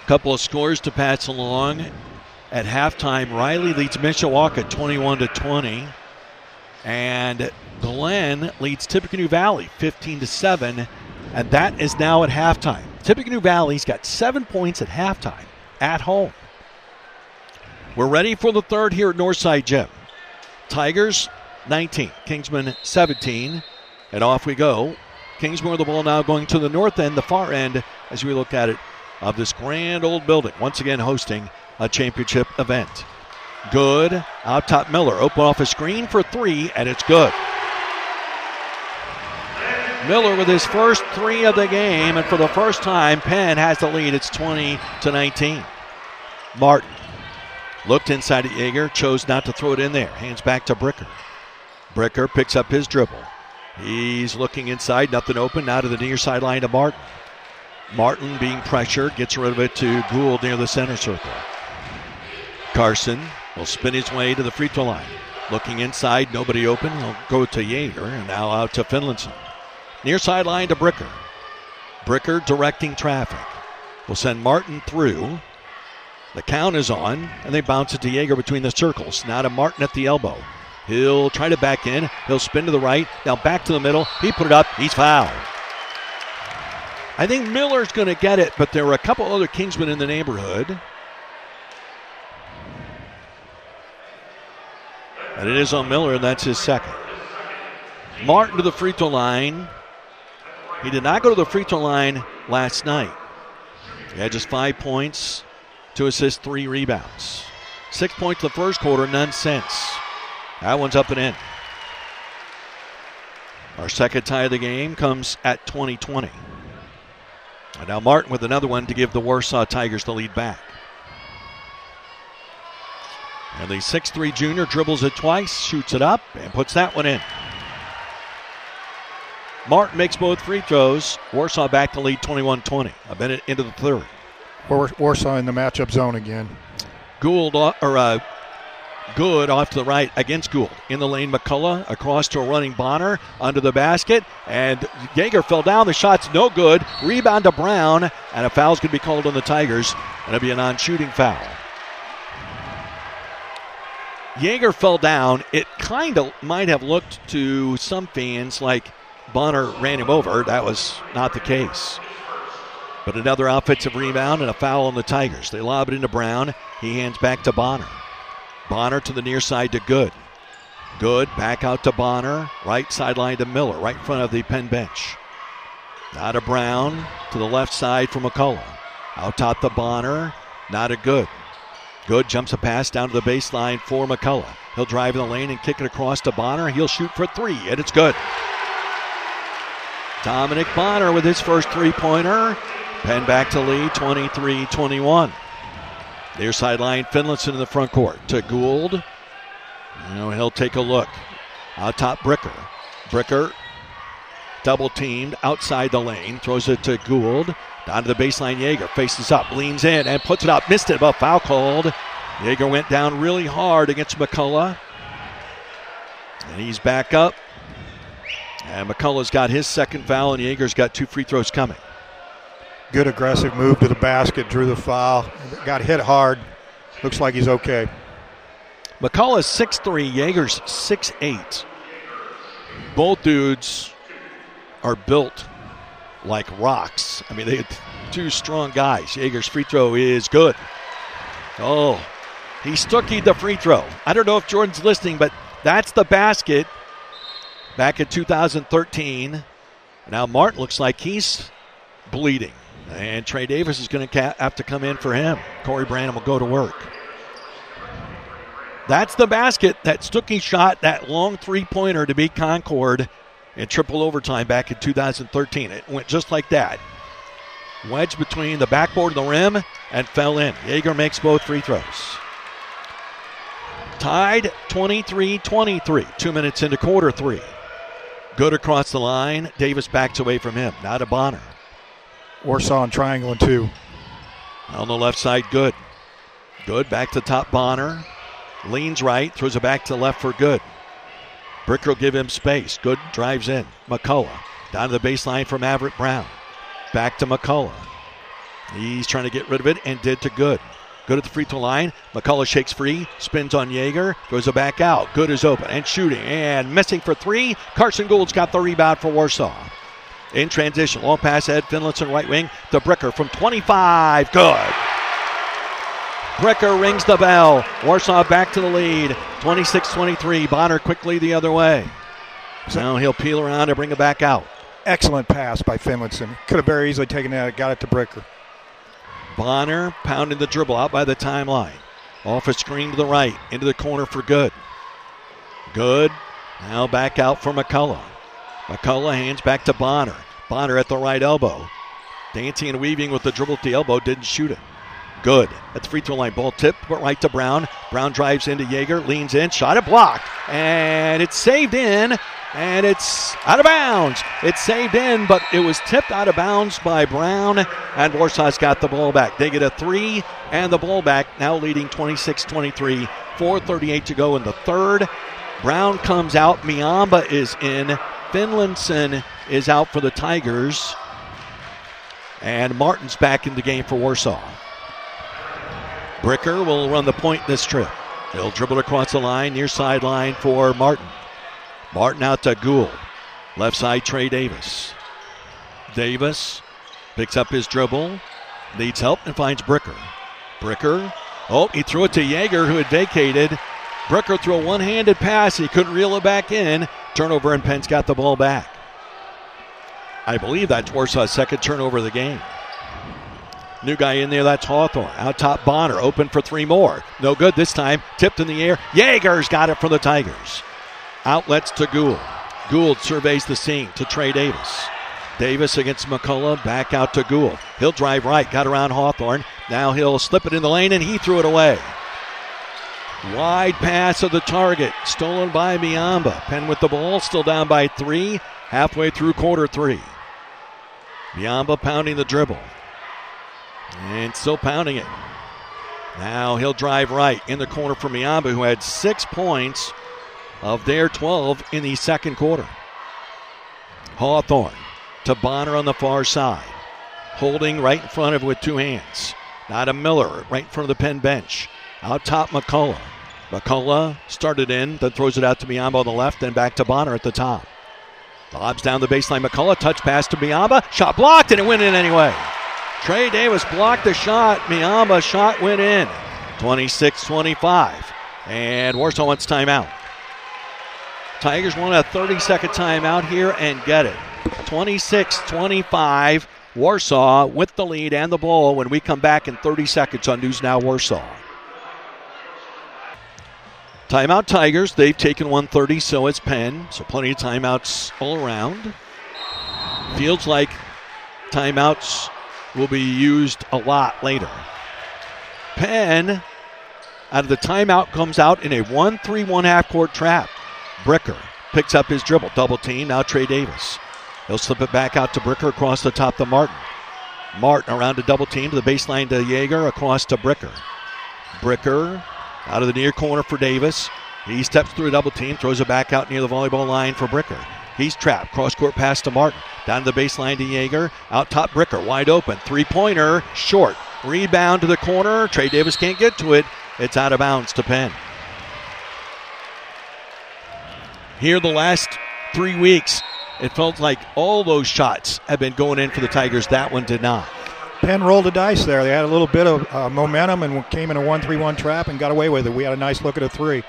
Couple of scores to pass along. At halftime, Riley leads Mishawaka 21-20. And Glenn leads Tippecanoe Valley 15-7. And that is now at halftime. Tippecanoe Valley's got 7 points at halftime at home. We're ready for the third here at Northside Gym. Tigers 19, Kingsman 17. And off we go. Kingsmore the ball now going to the north end, the far end, as we look at it, of this grand old building. Once again hosting a championship event. Good. Out top Miller. Open off a screen for three, and it's good. Miller with his first three of the game, and for the first time, Penn has the lead. It's 20-19. Martin looked inside at Yeager, chose not to throw it in there. Hands back to Bricker. Bricker picks up his dribble. He's looking inside, nothing open. Now to the near sideline to Martin. Martin being pressured, gets rid of it to Gould near the center circle. Carson will spin his way to the free throw line. Looking inside, nobody open. He'll go to Yeager, and now out to Finlinson. Near sideline to Bricker. Bricker directing traffic. Will send Martin through. The count is on, and they bounce it to Yeager between the circles. Now to Martin at the elbow. He'll try to back in. He'll spin to the right. Now back to the middle. He put it up. He's fouled. I think Miller's going to get it, but there were a couple other Kingsmen in the neighborhood. And it is on Miller, and that's his second. Martin to the free throw line. He did not go to the free throw line last night. He had just 5 points, 2 assists, 3 rebounds. 6 points in the first quarter, none since. That one's up and in. Our second tie of the game comes at 20-20. And now Martin with another one to give the Warsaw Tigers the lead back. And the 6'3 junior dribbles it twice, shoots it up, and puts that one in. Martin makes both free throws. Warsaw back to lead 21-20. A minute into the third. Warsaw in the matchup zone again. Good off to the right against Gould. In the lane, McCullough across to a running Bonner under the basket. And Yeager fell down. The shot's no good. Rebound to Brown. And a foul's going to be called on the Tigers. And it'll be a non-shooting foul. Yeager fell down. It kind of might have looked to some fans like Bonner ran him over. That was not the case. But another offensive rebound and a foul on the Tigers. They lob it into Brown. He hands back to Bonner. Bonner to the near side to Good. Good back out to Bonner. Right sideline to Miller. Right in front of the Penn bench. Now to Brown. To the left side for McCullough. Out top to Bonner. Now to Good. Good jumps a pass down to the baseline for McCullough. He'll drive in the lane and kick it across to Bonner. He'll shoot for three, and it's good. Dominic Bonner with his first three-pointer. Penn back to lead, 23-21. Near sideline, Finlinson in the front court to Gould. He'll take a look. Out top, Bricker. Bricker double-teamed outside the lane. Throws it to Gould. Down to the baseline, Yeager faces up, leans in, and puts it up. Missed it, but foul called. Yeager went down really hard against McCullough. And he's back up. And McCullough's got his second foul, and Yeager's got 2 free throws coming. Good aggressive move to the basket, drew the foul. Got hit hard. Looks like he's okay. McCullough's 6'3", Yeager's 6'8". Both dudes are built like rocks. I mean, they're 2 strong guys. Yeager's free throw is good. Oh, he stookied the free throw. I don't know if Jordan's listening, but that's the basket back in 2013. Now Martin looks like he's bleeding. And Trey Davis is going to have to come in for him. Corey Branham will go to work. That's the basket, that Stuckey shot, that long three-pointer to beat Concord in triple overtime back in 2013. It went just like that. Wedge between the backboard and the rim and fell in. Yeager makes both free throws. Tied 23-23. 2 minutes into quarter 3. Good across the line. Davis backs away from him. Now to Bonner. Warsaw in triangle and 2. On the left side, Good. Good back to top Bonner. Leans right, throws it back to the left for Good. Bricker will give him space. Good drives in. McCullough down to the baseline for Maverick Brown. Back to McCullough. He's trying to get rid of it and did to Good. Good at the free throw line. McCullough shakes free, spins on Yeager, throws it back out. Good is open and shooting and missing for three. Carson Gould's got the rebound for Warsaw. In transition, long pass ahead, Finlayson right wing to Bricker from 25. Good. Bricker rings the bell. Warsaw back to the lead, 26-23. Bonner quickly the other way. So now he'll peel around and bring it back out. Excellent pass by Finlayson. Could have very easily taken that, got it to Bricker. Bonner pounding the dribble out by the timeline. Off a screen to the right, into the corner for Good. Good, now back out for McCullough. McCullough hands back to Bonner. Bonner at the right elbow. Dancing and weaving with the dribble at the elbow, didn't shoot it. Good at the free throw line. Ball tipped, but right to Brown. Brown drives into Yeager, leans in, shot it blocked. And it's saved in, and it's out of bounds. It's saved in, but it was tipped out of bounds by Brown, and Warsaw's got the ball back. They get a three and the ball back, now leading 26-23. 4:38 to go in the third. Brown comes out. Miamba is in. Finlayson is out for the Tigers. And Martin's back in the game for Warsaw. Bricker will run the point this trip. He'll dribble across the line, near sideline for Martin. Martin out to Gould. Left side, Trey Davis. Davis picks up his dribble, needs help, and finds Bricker. Bricker, he threw it to Yeager, who had vacated. Bricker threw a one-handed pass. He couldn't reel it back in. Turnover, and Penn's got the ball back. I believe that's Warsaw's second turnover of the game. New guy in there, that's Hawthorne. Out top, Bonner, open for three more. No good this time. Tipped in the air. Yeager's got it for the Tigers. Outlets to Gould. Gould surveys the scene to Trey Davis. Davis against McCullough, back out to Gould. He'll drive right, got around Hawthorne. Now he'll slip it in the lane, and he threw it away. Wide pass of the target, stolen by Miamba. Penn with the ball, still down by three, halfway through quarter three. Miamba pounding the dribble. And still pounding it. Now he'll drive right in the corner for Miamba, who had 6 points of their 12 in the second quarter. Hawthorne to Bonner on the far side. Holding right in front of it with two hands. Now to Miller right in front of the Penn bench. Out top, McCullough. McCullough started in, then throws it out to Miamba on the left, then back to Bonner at the top. Lobs down the baseline. McCullough, touch pass to Miamba. Shot blocked, and it went in anyway. Trey Davis blocked the shot. Miamba shot went in. 26-25. And Warsaw wants timeout. Tigers want a 30-second timeout here and get it. 26-25. Warsaw with the lead and the ball when we come back in 30 seconds on News Now Warsaw. Timeout Tigers. They've taken 130, so it's Penn. So plenty of timeouts all around. Feels like timeouts will be used a lot later. Penn, out of the timeout, comes out in a 1-3-1 half-court trap. Bricker picks up his dribble. Double team. Now Trey Davis. He'll slip it back out to Bricker across the top to Martin. Martin around to double team to the baseline to Yeager, across to Bricker. Bricker out of the near corner for Davis. He steps through a double team, throws it back out near the volleyball line for Bricker. He's trapped. Cross-court pass to Martin. Down to the baseline to Yeager. Out top, Bricker. Wide open. Three-pointer. Short. Rebound to the corner. Trey Davis can't get to it. It's out of bounds to Penn. Here the last 3 weeks, it felt like all those shots have been going in for the Tigers. That one did not. Penn rolled the dice there. They had a little bit of momentum and came in a 1-3-1 trap and got away with it. We had a nice look at a three.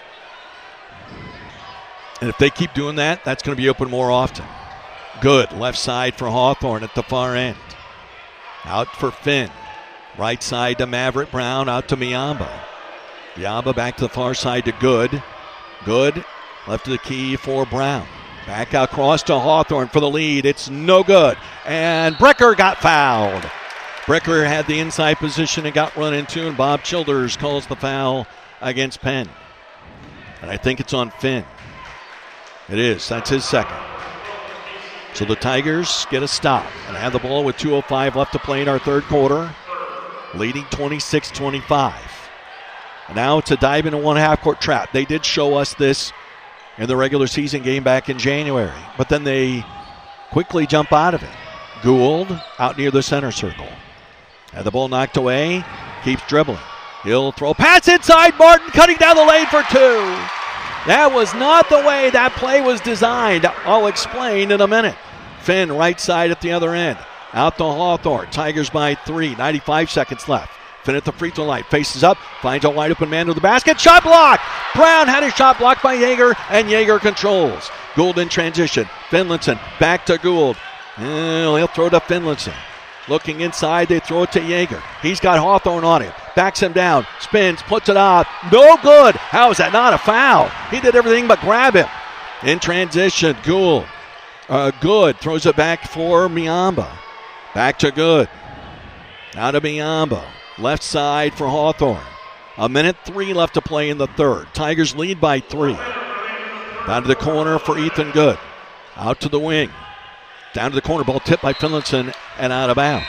And if they keep doing that, that's going to be open more often. Good. Left side for Hawthorne at the far end. Out for Finn. Right side to Maverick Brown. Out to Miamba. Miamba back to the far side to Good. Good. Left to the key for Brown. Back out cross to Hawthorne for the lead. It's no good. And Bricker got fouled. Bricker had the inside position and got run into, and Bob Childers calls the foul against Penn. And I think it's on Finn. It is. That's his second. So the Tigers get a stop and have the ball with 2:05 left to play in our third quarter, leading 26-25. And now it's a dive into one half-court trap. They did show us this in the regular season game back in January, but then they quickly jump out of it. Gould out near the center circle. And the ball knocked away. Keeps dribbling. He'll throw. Pass inside. Martin cutting down the lane for 2. That was not the way that play was designed. I'll explain in a minute. Finn right side at the other end. Out to Hawthorne. Tigers by 3. 95 seconds left. Finn at the free throw line. Faces up. Finds a wide open man to the basket. Shot blocked. Brown had his shot blocked by Yeager, and Yeager controls. Gould in transition. Finlinson back to Gould. He'll throw to Finlinson. Looking inside, they throw it to Yeager. He's got Hawthorne on him. Backs him down. Spins, puts it up. No good. How is that not a foul? He did everything but grab him. In transition, Gould. Good. Throws it back for Miamba. Back to Good. Out of Miamba. Left side for Hawthorne. 1:03 left to play in the third. Tigers lead by 3. Down to the corner for Ethan Good. Out to the wing. Down to the corner. Ball tipped by Finlinson and out of bounds.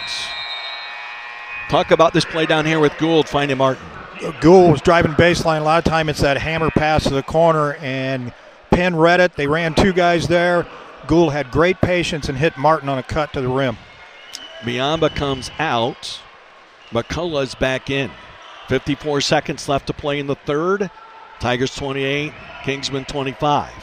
Talk about this play down here with Gould finding Martin. Gould was driving baseline. A lot of time it's that hammer pass to the corner, and Penn read it. They ran 2 guys there. Gould had great patience and hit Martin on a cut to the rim. Miamba comes out. McCullough's back in. 54 seconds left to play in the third. Tigers 28, Kingsman 25.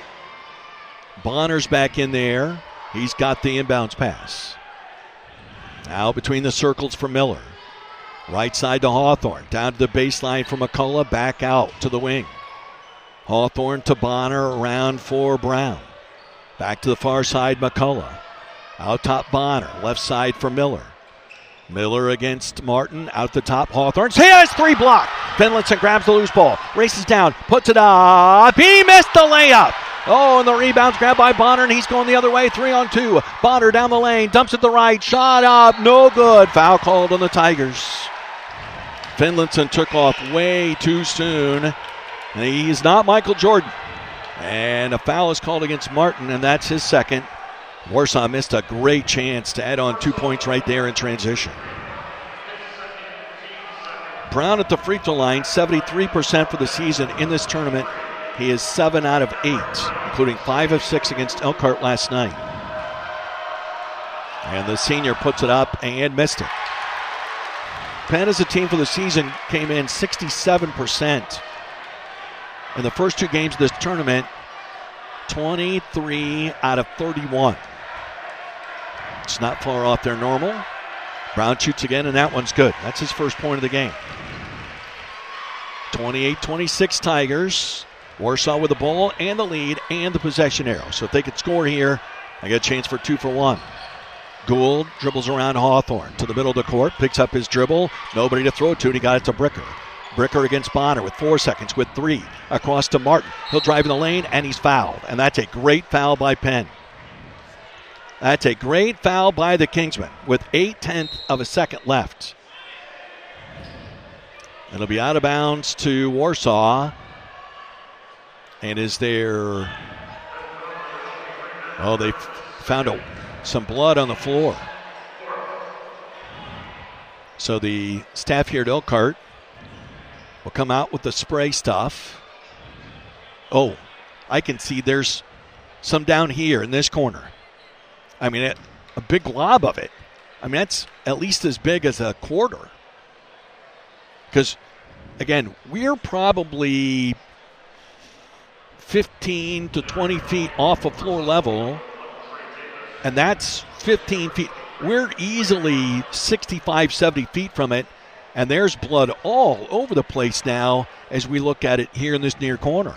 Bonner's back in there. He's got the inbounds pass. Now between the circles for Miller. Right side to Hawthorne. Down to the baseline for McCullough. Back out to the wing. Hawthorne to Bonner. Around for Brown. Back to the far side, McCullough. Out top, Bonner. Left side for Miller. Miller against Martin. Out the top, Hawthorne. He has 3 blocked. Finlinson grabs the loose ball. Races down. Puts it up. He missed the layup. Oh, and the rebound's grabbed by Bonner, and he's going the other way. 3-on-2. Bonner down the lane. Dumps it to the right. Shot up. No good. Foul called on the Tigers. Finlinson took off way too soon. And he's not Michael Jordan. And a foul is called against Martin, and that's his second. Warsaw missed a great chance to add on 2 points right there in transition. Brown at the free throw line, 73% for the season in this tournament. He is 7 out of 8, including 5 of 6 against Elkhart last night. And the senior puts it up and missed it. Penn as a team for the season came in 67%. In the first 2 games of this tournament, 23 out of 31. It's not far off their normal. Brown shoots again, and that one's good. That's his first point of the game. 28-26 Tigers. Warsaw with the ball and the lead and the possession arrow. So if they could score here, I got a chance for 2 for 1. Gould dribbles around Hawthorne to the middle of the court, picks up his dribble. Nobody to throw it to, and he got it to Bricker. Bricker against Bonner with 4 seconds, with 3. Across to Martin. He'll drive in the lane, and he's fouled. And that's a great foul by Penn. That's a great foul by the Kingsmen with 0.8 of a second left. It'll be out of bounds to Warsaw. And is there... Oh, they found some blood on the floor. So the staff here at Elkhart will come out with the spray stuff. Oh, I can see there's some down here in this corner. I mean, a big glob of it. I mean, that's at least as big as a quarter. Because, again, we're probably 15 to 20 feet off of floor level, and that's 15 feet. We're easily 65, 70 feet from it, and there's blood all over the place now as we look at it here in this near corner.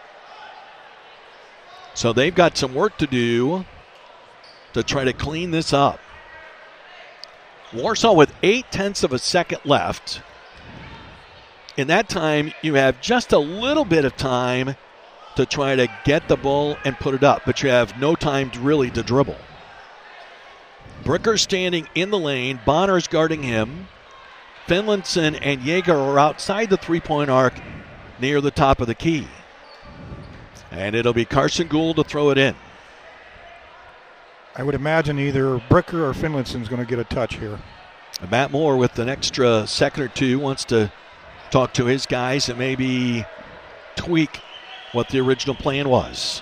So they've got some work to do to try to clean this up. Warsaw with 0.8 of a second left. In that time, you have just a little bit of time to try to get the ball and put it up, but you have no time really to dribble. Bricker standing in the lane. Bonner's guarding him. Finlinson and Yeager are outside the three-point arc near the top of the key. And it'll be Carson Gould to throw it in. I would imagine either Bricker or Finlinson's going to get a touch here. And Matt Moore with an extra second or 2 wants to talk to his guys and maybe tweak what the original plan was.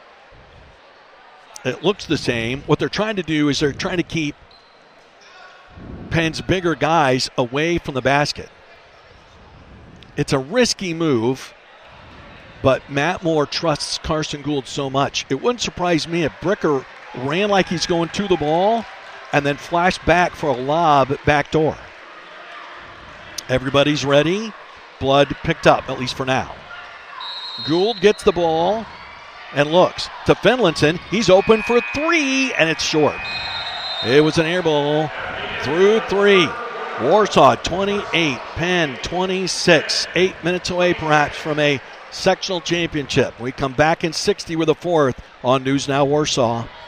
It looks the same. What they're trying to do is they're trying to keep Penn's bigger guys away from the basket. It's a risky move, but Matt Moore trusts Carson Gould so much. It wouldn't surprise me if Bricker ran like he's going to the ball and then flashed back for a lob back door. Everybody's ready. Blood picked up, at least for now. Gould gets the ball and looks to Finlinson. He's open for three, and it's short. It was an air ball through three. Warsaw 28, Penn 26. 8 minutes away perhaps from a sectional championship. We come back in 60 with a fourth on News Now Warsaw.